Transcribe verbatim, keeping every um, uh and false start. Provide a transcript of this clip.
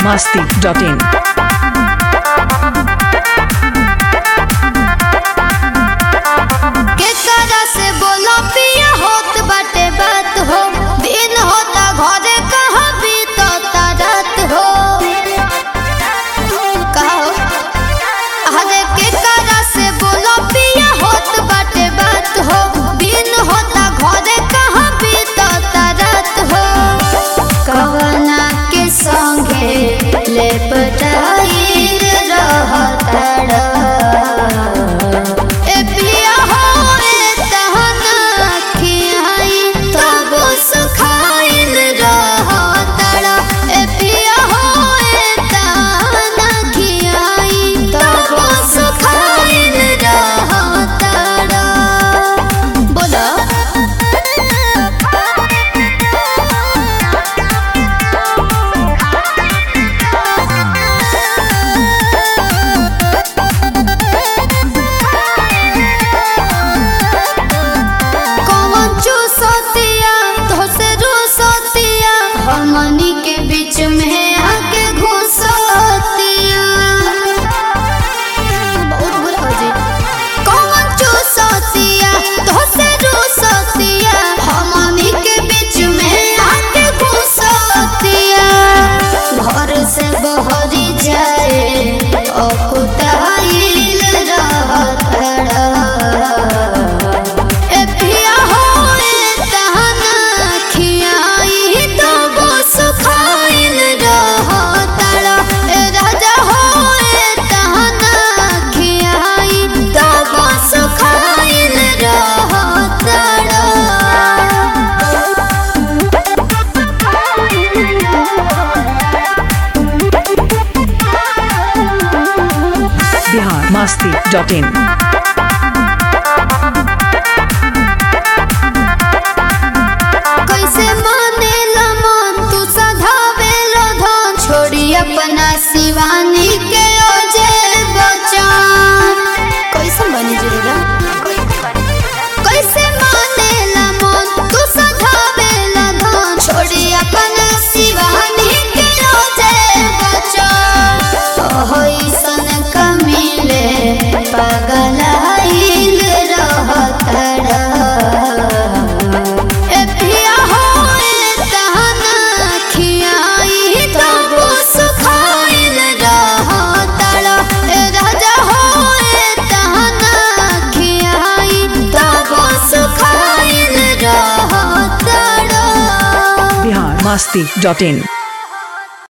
masti dot in. masti dot in. कैसे मानेला मन तू सधावेला धन छोड़ी अपना शिवानी के ओजे बचान कैसे बनी जुरेगा कैसे मानेला मन तू सधावेला धन छोड़ी अपना शिवानी के ओजे बचान ओही सन कमिले पागल आइल रहतड़ा masti dot in.